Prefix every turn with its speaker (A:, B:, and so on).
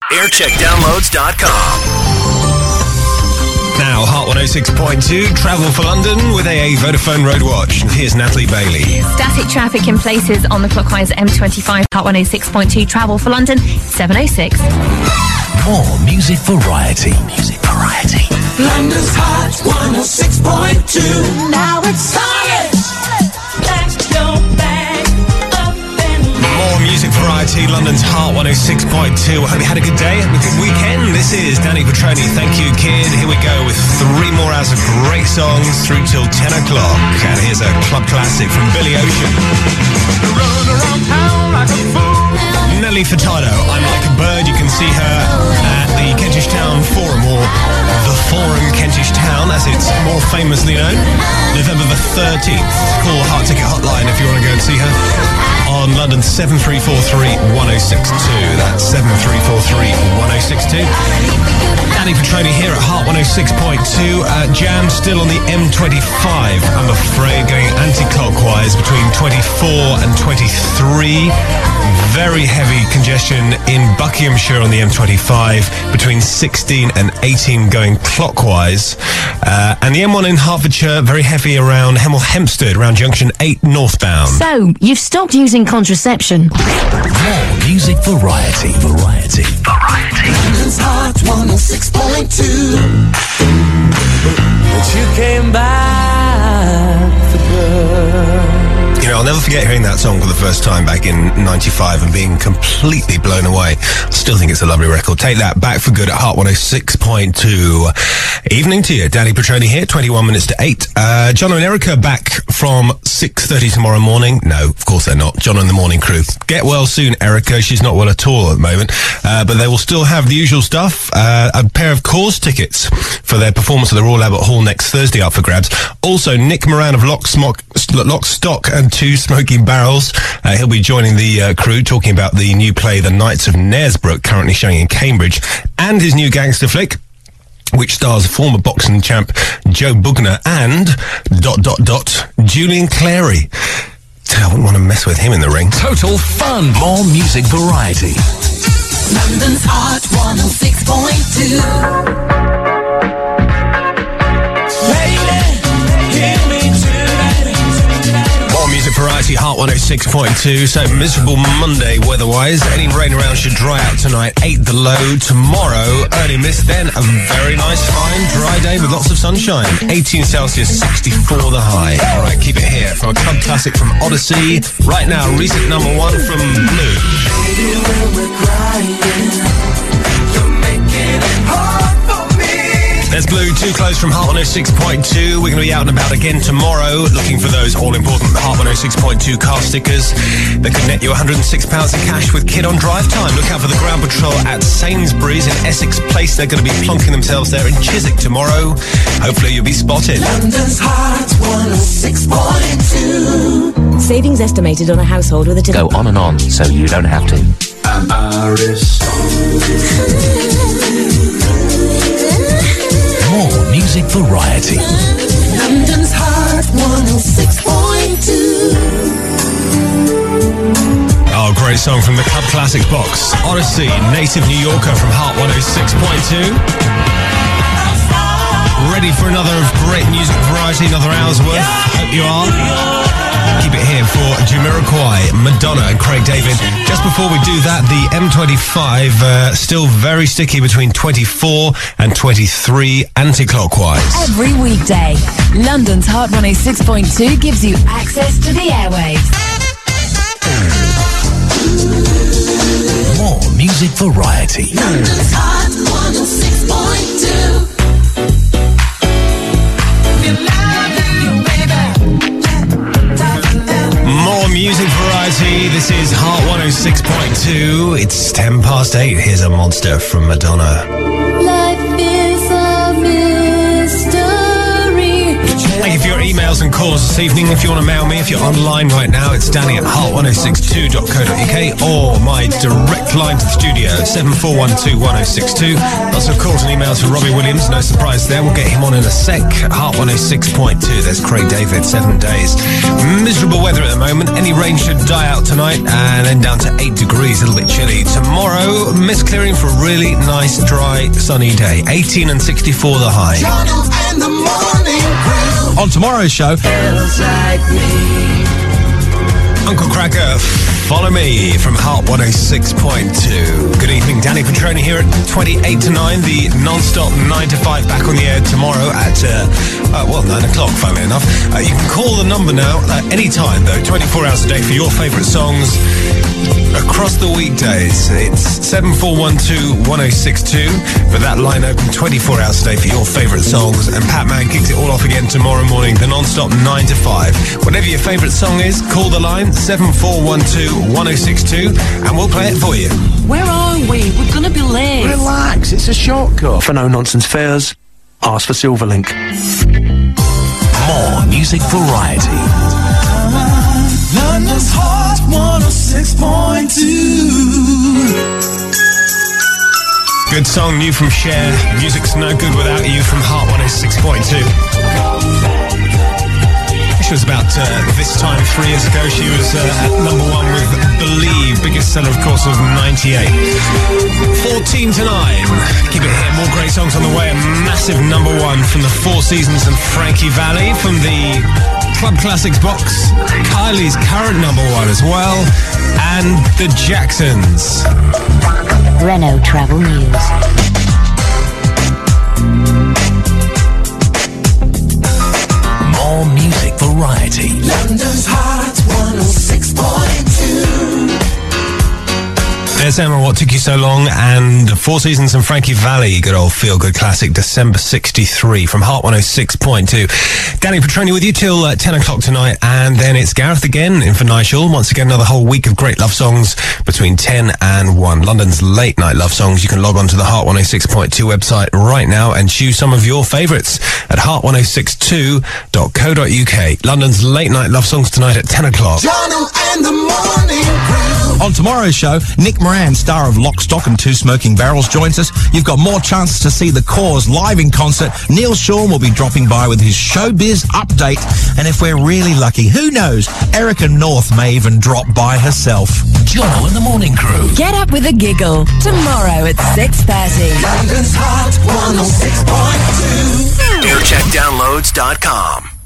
A: Aircheckdownloads.com.
B: Now, Hot 106.2, travel for London with AA Vodafone Road Watch. And here's Natalie Bailey.
C: Static traffic in places on the clockwise M25. Hot 106.2, travel for London, 7:06.
D: More music variety.
E: London's Hot 106.2. Now it's solid. Pack your bag up and
B: More music variety, London's Hot 106.2. I hope you had a good day, a good weekend. This is Danny Petroni. Thank you, kid. Here we go with 3 more hours of great songs through till 10 o'clock. And here's a club classic from Billy Ocean.
E: run around town like a fool.
B: Nelly Furtado, I'm Like a Bird. You can see her at the Kentish Town Forum, or the Forum Kentish Town, as it's more famously known. November the 13th. Call the Heart Ticket Hotline if you want to go and see her on London 7343-1062. That's 7343-1062. Danny Petroni here at Heart 106.2. Jam still on the M25, I'm afraid, going anti-clockwise between 24 and 23. Very heavy congestion in Buckinghamshire on the M25 between 16 and 18 going clockwise. And the M1 in Hertfordshire, very heavy around Hemel Hempstead, around junction 8 northbound.
F: So, you've stopped using contraception.
D: More music variety.
E: London's Hot 106.2.
G: But you came back for good.
B: You know, I'll never forget hearing that song for the first time back in 95 and being completely blown away. I still think it's a lovely record. Take that back for good at Heart 106.2. Evening to you. Danny Petroni here, 21 minutes to 8. John and Erica back from 6:30 tomorrow morning. No, of course they're not. John and the Morning Crew. Get well soon, Erica. She's not well at all at the moment. But they will still have the usual stuff. A pair of Cause tickets for their performance at the Royal Albert Hall next Thursday up for grabs. Also, Nick Moran of Lock, Stock and Two Smoking Barrels. He'll be joining the crew talking about the new play The Knights of Knaresborough, currently showing in Cambridge, and his new gangster flick, which stars former boxing champ Joe Bugner and ... Julian Clary. I wouldn't want to mess with him in the ring.
D: Total fun. More music variety.
E: London's Hot 106.2.
B: Music variety, Heart 106.2. So miserable Monday weather-wise. Any rain around should dry out tonight. 8 the low. Tomorrow, early mist. Then a very nice, fine, dry day with lots of sunshine. 18 Celsius, 64 the high. All right, keep it here from a club classic from Odyssey. Right now, recent number 1 from Blue.
E: Baby, when we're crying, you're making it hard for me.
B: There's Blue, Too Close from Heart 106.2. We're going to be out and about again tomorrow, looking for those all-important Heart 106.2 car stickers that could net you £106 in cash with Kid on Drive Time. Look out for the ground patrol at Sainsbury's in Essex Place. They're going to be plonking themselves there in Chiswick tomorrow. Hopefully you'll be spotted.
E: London's Hot 106.2.
F: Savings estimated on a household with a
H: Go on and on, so you don't have to.
E: I'm Irish.
D: More music variety.
E: London's Hot 106.2.
B: Oh, great song from the Club Classic box. Odyssey, Native New Yorker from Heart 106.2. Ready for another great music variety, another hour's worth? Hope you are. Keep it here for Jamiroquai, Madonna and Craig David. Just before we do that, the M25 still very sticky between 24 and 23 anti-clockwise.
F: Every weekday, London's Hot 106.2 gives you access to the airwaves.
D: More music variety.
E: London's Hot 106.2.
B: More music variety. This is Heart 106.2. It's 10 past 8. Here's a monster from Madonna.
E: Life is a mystery.
B: Thank you for your emails and calls this evening. If you want to mail me, if you're online right now, it's Danny at heart1062.co.uk or my direct line to the studio, 74121062. Lots of calls and emails for Robbie Williams. No surprise there. We'll get him on in a sec. Heart 106.2. There's Craig David, 7 days. Miserable weather at the moment. Any rain should die out tonight, and then down to 8 degrees, a little bit chilly. Tomorrow, mist clearing for a really nice, dry, sunny day. 18 and 64 the high.
E: And the morning crew.
A: On tomorrow's show,
E: Feels like me.
B: Uncle Cracker, follow me from Heart 106.2. Good evening, Danny Petroni here at 28 to 9, the non-stop 9 to 5 back on the air tomorrow at, 9 o'clock, funnily enough. You can call the number now any time, though, 24 hours a day for your favourite songs across the weekdays. It's 74121062, but that line open 24 hours a day for your favourite songs, and Pat Man kicks it all off again tomorrow morning, the non-stop 9 to 5. Whatever your favourite song is, call the line 74121062 and we'll play it for you.
G: Where are we? We're gonna be late.
A: relax, it's a shortcut.
I: For no-nonsense fares, ask for Silverlink.
D: More music variety.
E: London's Heart 106.2.
B: Good song, new from Cher. Music's no good without you from Heart 106.2. She was about this time 3 years ago. She was at number 1 with Believe, biggest seller, of course, of 98. 14 to 9. Keep it here. More great songs on the way. A massive number 1 from the Four Seasons and Frankie Valli from the Club Classics box. Kylie's current number 1 as well. And the Jacksons.
J: Renault Travel News.
D: More music variety.
E: London's Heart 106.2.
B: There's Emma, What Took You So Long, and Four Seasons and Frankie Valli, good old feel-good classic, December 63 from Heart 106.2. Danny Petroni with you till 10 o'clock tonight, and then it's Gareth again in for Nigel. Once again, another whole week of great love songs between 10 and 1. London's late night love songs. You can log on to the Heart 106.2 website right now and choose some of your favourites at heart1062.co.uk. London's late night love songs tonight at 10 o'clock.
E: Jono and the morning crew.
A: On tomorrow's show, Nick Moran, star of Lock, Stock and Two Smoking Barrels, joins us. You've got more chances to see The Cause live in concert. Neil Sean will be dropping by with his showbiz update. And if we're really lucky, who knows, Erica North may even drop by herself.
D: Jono and the Morning Crew.
F: Get up with a giggle tomorrow at 6:30.
E: London's Heart 106.2.
D: AirCheckDownloads.com.